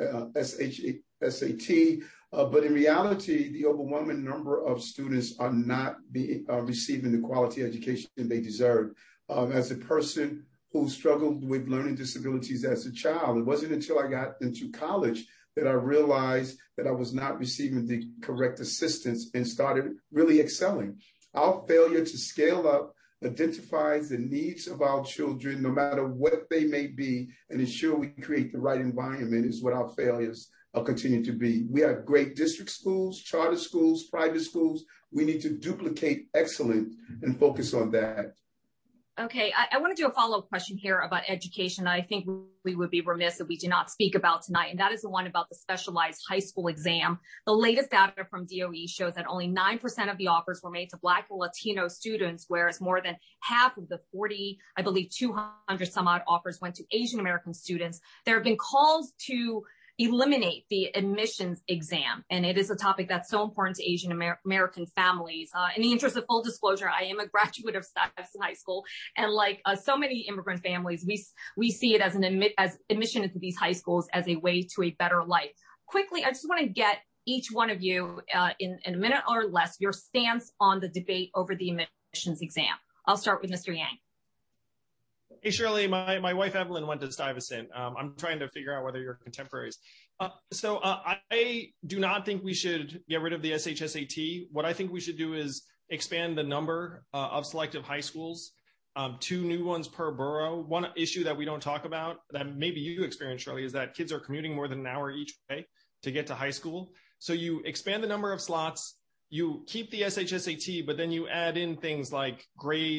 SAT. But in reality, the overwhelming number of students are not receiving the quality education they deserve. As a person who struggled with learning disabilities as a child, it wasn't until I got into college that I realized that I was not receiving the correct assistance and started really excelling. Our failure to scale up identifies the needs of our children, no matter what they may be, and ensure we create the right environment is what our failures continue to be. We have great district schools, charter schools, private schools. We need to duplicate excellence and focus on that. Okay, I want to do a follow-up question here about education. I think we would be remiss if we do not speak about tonight, and that is the one about the specialized high school exam. The latest data from DOE shows that only 9% of the offers were made to Black and Latino students, whereas more than half of the 200 some odd offers went to Asian American students. There have been calls to eliminate the admissions exam, and it is a topic that's so important to Asian American families. In the interest of full disclosure, I am a graduate of Stuyvesant High School, and like so many immigrant families, we see it as admission into these high schools as a way to a better life. Quickly, I just want to get each one of you in a minute or less your stance on the debate over the admissions exam. I'll start with Mr. Yang. Hey, Shirley, my wife, Evelyn, went to Stuyvesant. I'm trying to figure out whether you're contemporaries. So I do not think we should get rid of the SHSAT. What I think we should do is expand the number of selective high schools, 2 new ones per borough. One issue that we don't talk about that maybe you experience, Shirley, is that kids are commuting more than an hour each way to get to high school. So you expand the number of slots, you keep the SHSAT, but then you add in things like grades,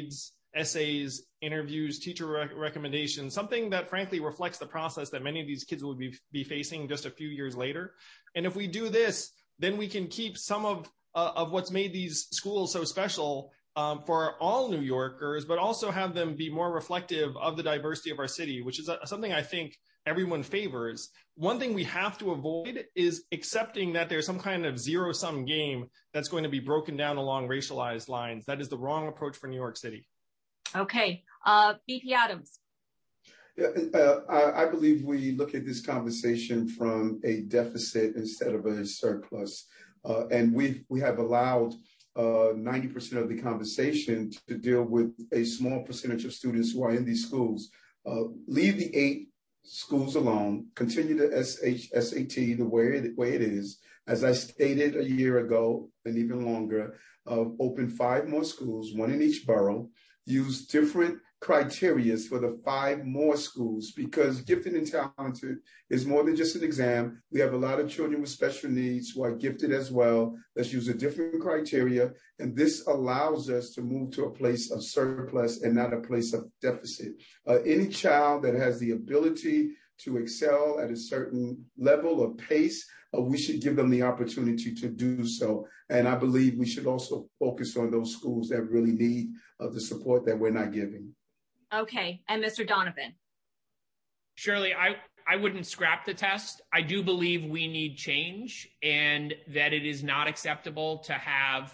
essays, interviews, teacher recommendations, something that frankly reflects the process that many of these kids will be facing just a few years later. And if we do this, then we can keep some of what's made these schools so special for all New Yorkers, but also have them be more reflective of the diversity of our city, which is something I think everyone favors. One thing we have to avoid is accepting that there's some kind of zero-sum game that's going to be broken down along racialized lines. That is the wrong approach for New York City. Okay. BP Adams. I believe we look at this conversation from a deficit instead of a surplus. And we have allowed 90% of the conversation to deal with a small percentage of students who are in these schools. Leave the 8 schools alone, continue the SAT the way it is. As I stated a year ago and even longer, open 5 more schools, 1 in each borough, use different criteria for the 5 more schools, because gifted and talented is more than just an exam. We have a lot of children with special needs who are gifted as well. Let's use a different criteria. And this allows us to move to a place of surplus and not a place of deficit. Any child that has the ability to excel at a certain level or pace, we should give them the opportunity to do so. And I believe we should also focus on those schools that really need the support that we're not giving. Okay. And Mr. Donovan. Shirley, I wouldn't scrap the test. I do believe we need change, and that it is not acceptable to have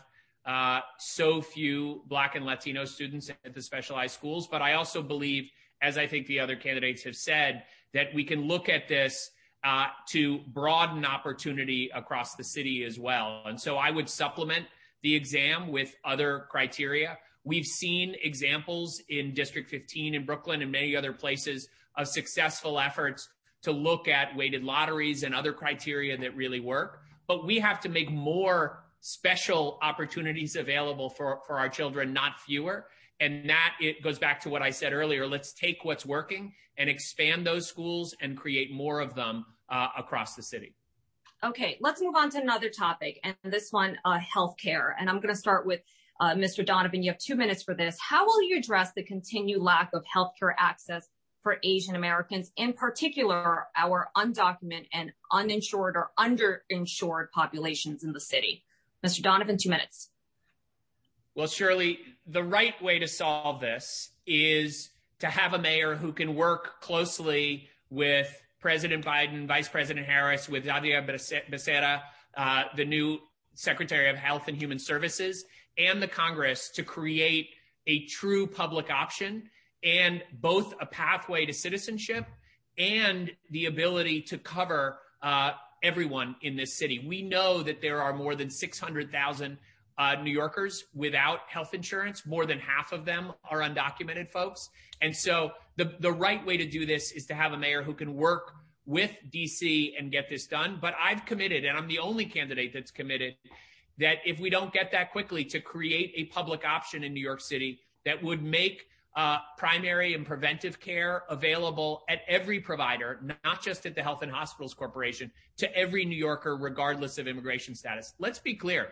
so few Black and Latino students at the specialized schools. But I also believe, as I think the other candidates have said, that we can look at this to broaden opportunity across the city as well. And so I would supplement the exam with other criteria. We've seen examples in District 15 in Brooklyn and many other places of successful efforts to look at weighted lotteries and other criteria that really work. But we have to make more special opportunities available for our children, not fewer. And that it goes back to what I said earlier. Let's take what's working and expand those schools and create more of them across the city. Okay, let's move on to another topic, and this one, healthcare. And I'm going to start with Mr. Donovan. You have 2 minutes for this. How will you address the continued lack of healthcare access for Asian Americans, in particular, our undocumented and uninsured or underinsured populations in the city? Mr. Donovan, 2 minutes. Well, Shirley, the right way to solve this is to have a mayor who can work closely with President Biden, Vice President Harris, with Xavier Becerra, the new Secretary of Health and Human Services, and the Congress to create a true public option and both a pathway to citizenship and the ability to cover everyone in this city. We know that there are more than 600,000 New Yorkers without health insurance. More than half of them are undocumented folks. And so the right way to do this is to have a mayor who can work with DC and get this done. But I've committed, and I'm the only candidate that's committed, that if we don't get that quickly, to create a public option in New York City that would make primary and preventive care available at every provider, not just at the Health and Hospitals Corporation, to every New Yorker, regardless of immigration status. Let's be clear.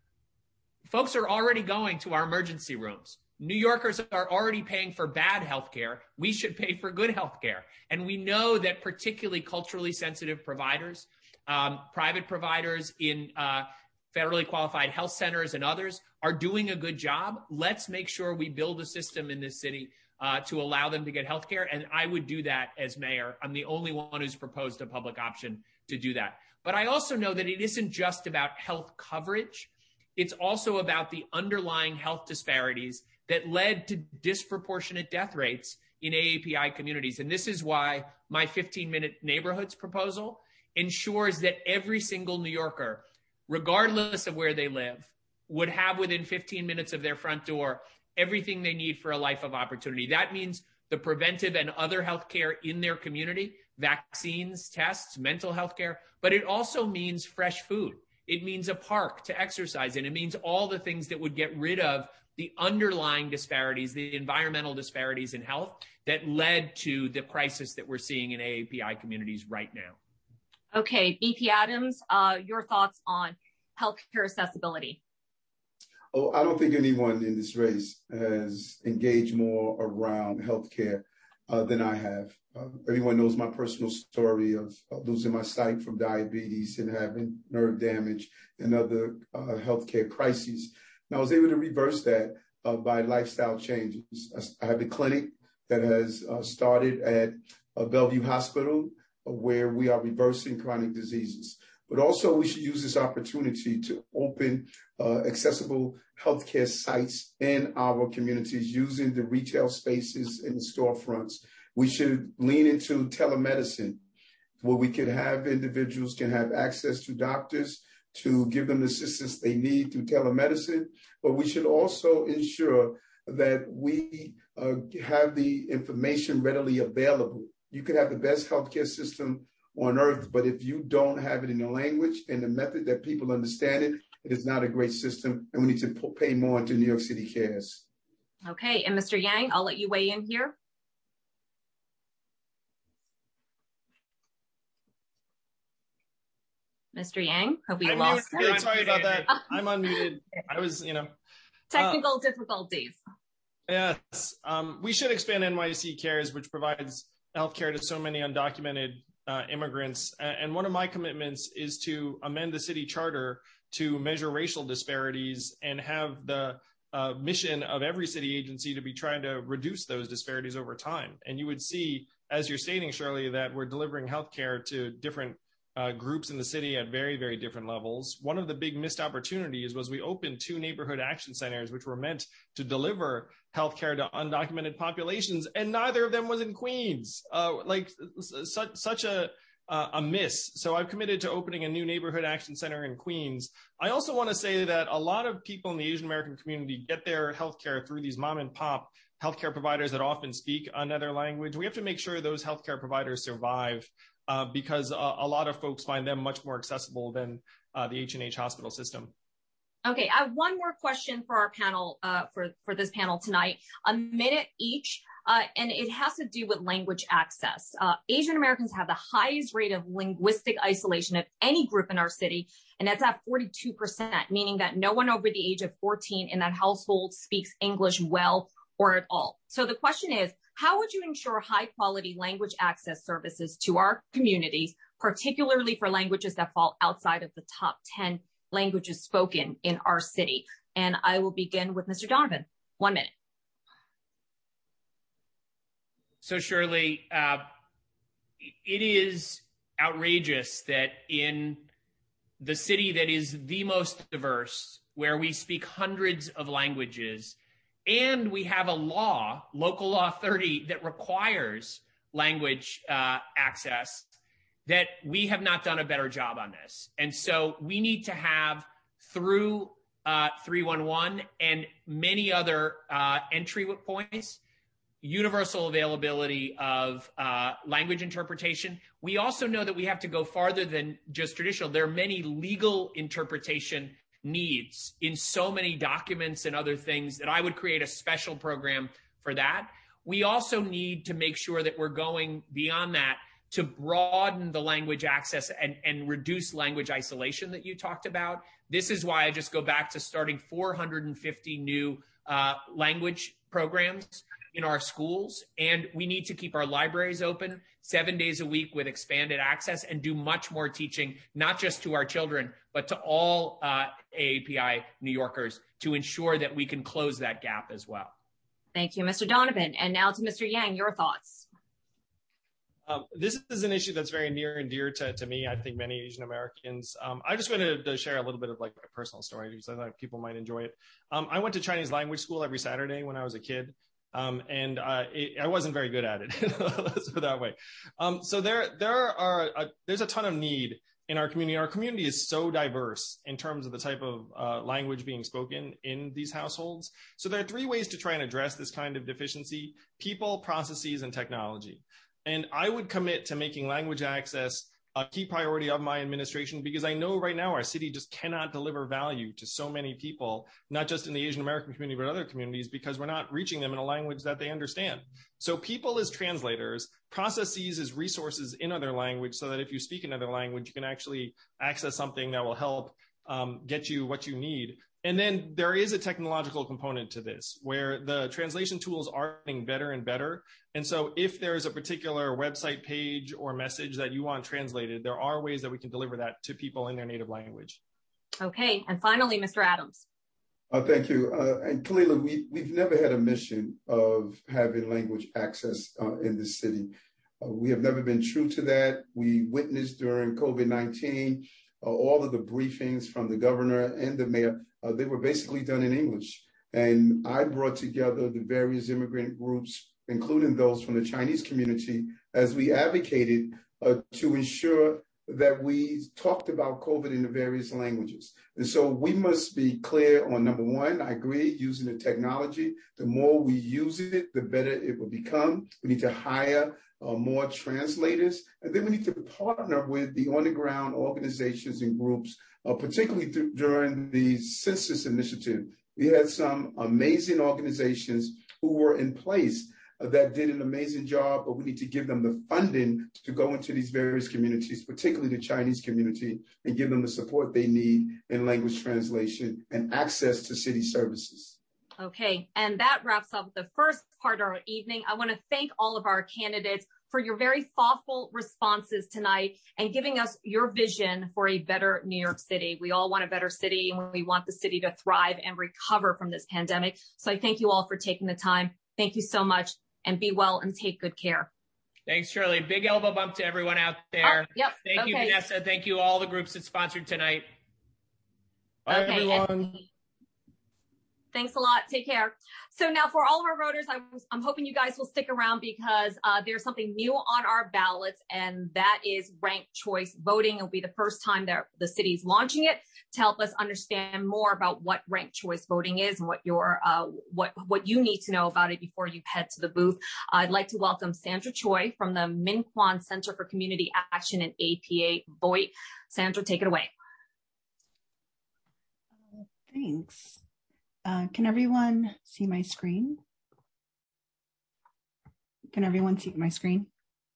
Folks are already going to our emergency rooms. New Yorkers are already paying for bad health care. We should pay for good health care. And we know that particularly culturally sensitive providers, private providers in federally qualified health centers and others are doing a good job. Let's make sure we build a system in this city to allow them to get health care. And I would do that as mayor. I'm the only one who's proposed a public option to do that. But I also know that it isn't just about health coverage. It's also about the underlying health disparities that led to disproportionate death rates in AAPI communities. And this is why my 15-minute neighborhoods proposal ensures that every single New Yorker, regardless of where they live, would have within 15 minutes of their front door everything they need for a life of opportunity. That means the preventive and other health care in their community, vaccines, tests, mental health care, but it also means fresh food. It means a park to exercise in. It means all the things that would get rid of the underlying disparities, the environmental disparities in health that led to the crisis that we're seeing in AAPI communities right now. Okay, BP Adams, your thoughts on healthcare accessibility? Oh, I don't think anyone in this race has engaged more around healthcare than I have. Everyone knows my personal story of losing my sight from diabetes and having nerve damage and other healthcare crises. And I was able to reverse that by lifestyle changes. I have a clinic that has started at Bellevue Hospital where we are reversing chronic diseases. But also we should use this opportunity to open accessible healthcare sites in our communities using the retail spaces and the storefronts. We should lean into telemedicine where we could have individuals can have access to doctors to give them the assistance they need through telemedicine. But we should also ensure that we have the information readily available. You could have the best healthcare system on earth, but if you don't have it in the language and the method that people understand it, it is not a great system, and we need to pay more into New York City Cares. Okay, and Mr. Yang, I'll let you weigh in here. Mr. Yang, have we lost him? Sorry about that. I'm unmuted. I was, Technical difficulties. Yes, we should expand NYC Cares, which provides healthcare to so many undocumented immigrants. And one of my commitments is to amend the city charter to measure racial disparities and have the mission of every city agency to be trying to reduce those disparities over time. And you would see, as you're stating, Shirley, that we're delivering healthcare to different groups in the city at very, very different levels. One of the big missed opportunities was we opened 2 neighborhood action centers, which were meant to deliver healthcare to undocumented populations, and neither of them was in Queens. Such a miss. So I've committed to opening a new neighborhood action center in Queens. I also want to say that a lot of people in the Asian American community get their healthcare through these mom and pop healthcare providers that often speak another language. We have to make sure those healthcare providers survive because a lot of folks find them much more accessible than the H&H hospital system. Okay, I have one more question for our panel, for this panel tonight, a minute each, and it has to do with language access. Asian Americans have the highest rate of linguistic isolation of any group in our city, and that's at 42%, meaning that no one over the age of 14 in that household speaks English well or at all. So the question is, how would you ensure high quality language access services to our communities, particularly for languages that fall outside of the top 10 languages spoken in our city? And I will begin with Mr. Donovan. 1 minute. So Shirley, it is outrageous that in the city that is the most diverse, where we speak hundreds of languages, and we have a law, Local Law 30, that requires language access, that we have not done a better job on this. And so we need to have, through 311 and many other entry points, universal availability of language interpretation. We also know that we have to go farther than just traditional. There are many legal interpretation needs in so many documents and other things that I would create a special program for that. We also need to make sure that we're going beyond that to broaden the language access and reduce language isolation that you talked about. This is why I just go back to starting 450 new language programs in our schools. And we need to keep our libraries open 7 days a week with expanded access and do much more teaching, not just to our children, but to all AAPI New Yorkers to ensure that we can close that gap as well. Thank you, Mr. Donovan. And now to Mr. Yang, your thoughts. This is an issue that's very near and dear to me. I think many Asian Americans. I just wanted to share a little bit of like a personal story because I thought people might enjoy it. I went to Chinese language school every Saturday when I was a kid. And I wasn't very good at it. Let's put it that way. So there's a ton of need in our community. Our community is so diverse in terms of the type of language being spoken in these households. So there are 3 ways to try and address this kind of deficiency: people, processes, and technology. And I would commit to making language access a key priority of my administration, because I know right now our city just cannot deliver value to so many people, not just in the Asian American community, but other communities, because we're not reaching them in a language that they understand. So people as translators, processes as resources in other language, so that if you speak another language, you can actually access something that will help get you what you need. And then there is a technological component to this where the translation tools are getting better and better. And so if there's a particular website page or message that you want translated, there are ways that we can deliver that to people in their native language. Okay. And finally, Mr. Adams. Thank you. And Kalila, we've never had a mission of having language access in this city. We have never been true to that. We witnessed during COVID-19 all of the briefings from the governor and the mayor. They were basically done in English. And I brought together the various immigrant groups, including those from the Chinese community, as we advocated to ensure that we talked about COVID in the various languages. And so we must be clear on, number one, I agree, using the technology. The more we use it, the better it will become. We need to hire more translators. And then we need to partner with the on-the-ground organizations and groups, particularly during the census initiative. We had some amazing organizations who were in place that did an amazing job, but we need to give them the funding to go into these various communities, particularly the Chinese community, and give them the support they need in language translation and access to city services. Okay, and that wraps up the first part of our evening. I want to thank all of our candidates for your very thoughtful responses tonight and giving us your vision for a better New York City. We all want a better city, and we want the city to thrive and recover from this pandemic. So I thank you all for taking the time. Thank you so much, and be well and take good care. Thanks, Shirley. Big elbow bump to everyone out there. Yep. Thank you, Vanessa. Thank you all the groups that sponsored tonight. Bye, everyone. Thanks a lot. Take care. So now for all of our voters, I'm hoping you guys will stick around because there's something new on our ballots, and that is ranked choice voting. It'll be the first time that the city's launching it to help us understand more about what ranked choice voting is and what your what you need to know about it before you head to the booth. I'd like to welcome Sandra Choi from the Min Kwon Center for Community Action and APA Voight. Sandra, take it away. Thanks. Can everyone see my screen? Can everyone see my screen?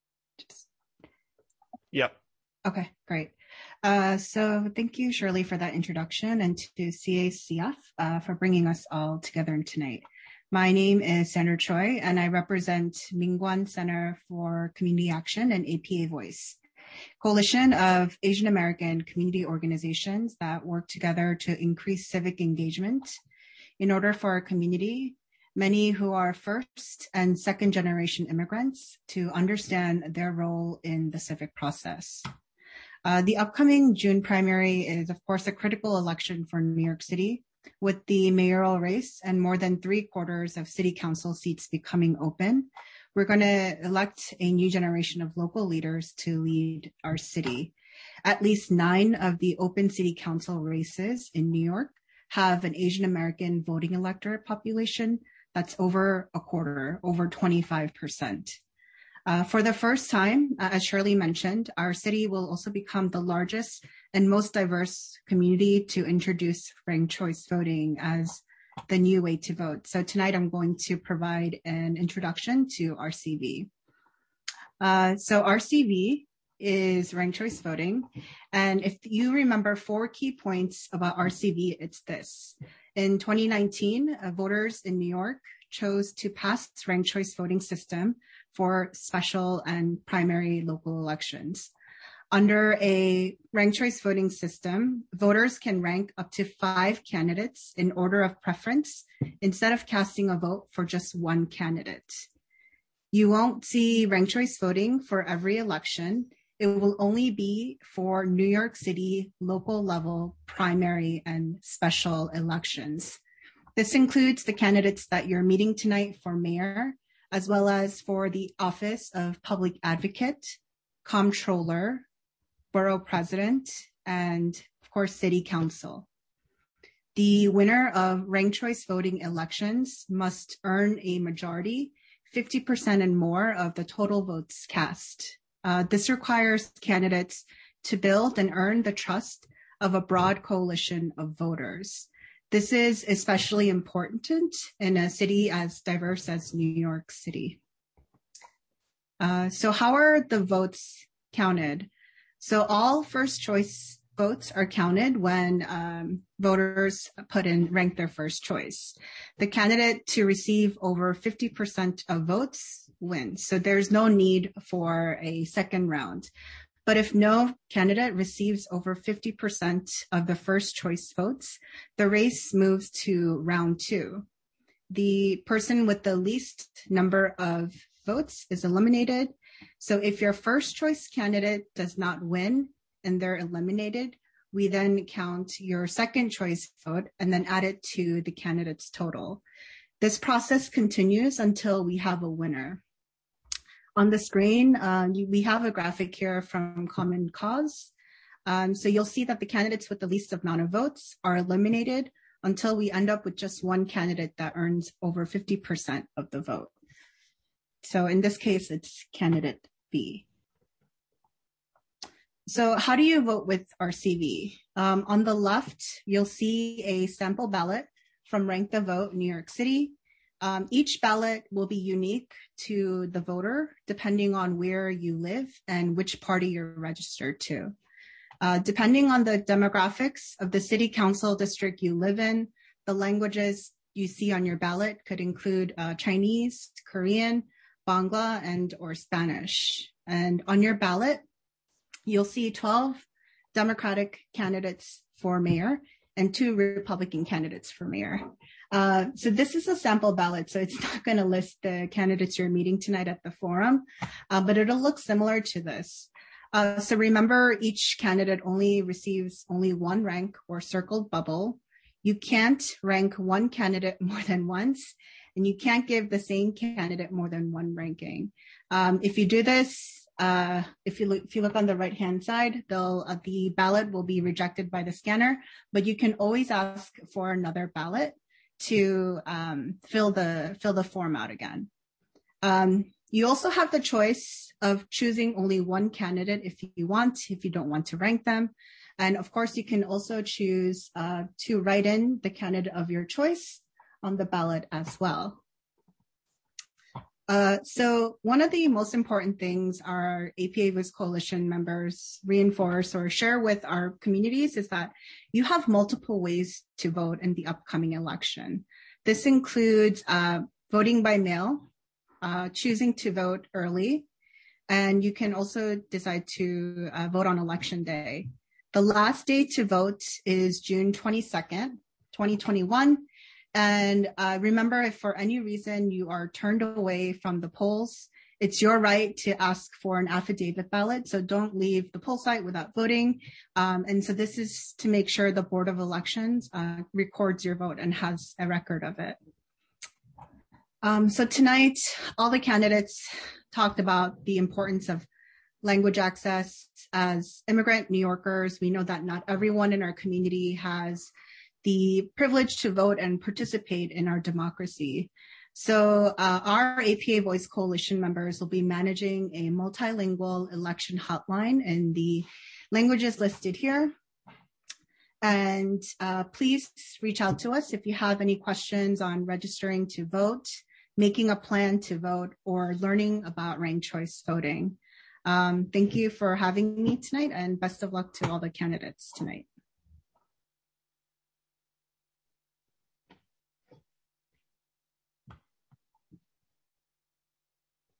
Yep. Okay, great. So thank you, Shirley, for that introduction, and to CACF for bringing us all together tonight. My name is Sandra Choi, and I represent Min Kwon Center for Community Action and APA Voice, coalition of Asian American community organizations that work together to increase civic engagement in order for our community, many who are first and second generation immigrants, to understand their role in the civic process. The upcoming June primary is, of course, a critical election for New York City, with the mayoral race and more than 3/4 of city council seats becoming open. We're going to elect a new generation of local leaders to lead our city. At least 9 of the open city council races in New York have an Asian American voting electorate population that's over a quarter, over 25%. For the first time, as Shirley mentioned, our city will also become the largest and most diverse community to introduce ranked choice voting as the new way to vote. So tonight I'm going to provide an introduction to RCV. So RCV is ranked choice voting. And if you remember 4 key points about RCV, it's this. In 2019, voters in New York chose to pass ranked choice voting system for special and primary local elections. Under a ranked choice voting system, voters can rank up to 5 candidates in order of preference instead of casting a vote for just 1 candidate. You won't see ranked choice voting for every election. It will only be for New York City local level primary and special elections. This includes the candidates that you're meeting tonight for mayor, as well as for the office of public advocate, comptroller, borough president, and of course, city council. The winner of ranked choice voting elections must earn a majority, 50% and more of the total votes cast. This requires candidates to build and earn the trust of a broad coalition of voters. This is especially important in a city as diverse as New York City. So how are the votes counted? So all first choice votes are counted when voters rank their first choice. The candidate to receive over 50% of votes wins. So there's no need for a second round. But if no candidate receives over 50% of the first choice votes, the race moves to round 2. The person with the least number of votes is eliminated. So if your first choice candidate does not win and they're eliminated, we then count your second choice vote and then add it to the candidate's total. This process continues until we have a winner. On the screen, we have a graphic here from Common Cause. So you'll see that the candidates with the least amount of votes are eliminated until we end up with just one candidate that earns over 50% of the vote. So in this case, it's candidate B. So how do you vote with RCV? On the left, you'll see a sample ballot from Rank the Vote, New York City. Each ballot will be unique to the voter, depending on where you live and which party you're registered to. Depending on the demographics of the city council district you live in, the languages you see on your ballot could include Chinese, Korean, Bangla, and or Spanish. And on your ballot, you'll see 12 Democratic candidates for mayor and 2 Republican candidates for mayor. So this is a sample ballot, so it's not going to list the candidates you're meeting tonight at the forum, but it'll look similar to this. So remember, each candidate only receives only one rank or circled bubble. You can't rank one candidate more than once, and you can't give the same candidate more than one ranking. If you do this, if you look on the right-hand side, the ballot will be rejected by the scanner, but you can always ask for another ballot to fill the form out again. You also have the choice of choosing only one candidate if you don't want to rank them. And of course, you can also choose to write in the candidate of your choice on the ballot as well. So one of the most important things our APA Voice Coalition members reinforce or share with our communities is that you have multiple ways to vote in the upcoming election. This includes voting by mail, choosing to vote early, and you can also decide to vote on election day. The last day to vote is June 22nd, 2021. And remember, if for any reason you are turned away from the polls, it's your right to ask for an affidavit ballot. So don't leave the poll site without voting. And so this is to make sure the Board of Elections records your vote and has a record of it. So tonight, all the candidates talked about the importance of language access. As immigrant New Yorkers, we know that not everyone in our community has the privilege to vote and participate in our democracy. So our APA Voice Coalition members will be managing a multilingual election hotline in the languages listed here. And please reach out to us if you have any questions on registering to vote, making a plan to vote, or learning about ranked choice voting. Thank you for having me tonight, and best of luck to all the candidates tonight.